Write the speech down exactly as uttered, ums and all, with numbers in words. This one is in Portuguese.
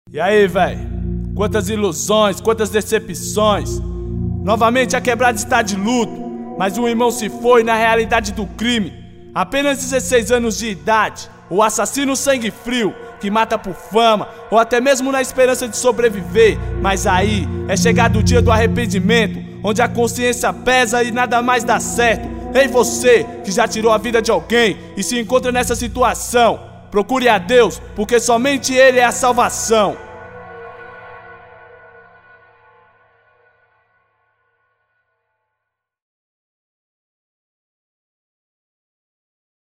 E aí, velho? Quantas ilusões, quantas decepções. Novamente a quebrada está de luto, mas um irmão se foi na realidade do crime. Apenas dezesseis anos de idade, o assassino sangue frio, que mata por fama, ou até mesmo na esperança de sobreviver. Mas aí é chegado o dia do arrependimento, onde a consciência pesa e nada mais dá certo. Ei você, que já tirou a vida de alguém e se encontra nessa situação, procure a Deus, porque somente Ele é a salvação.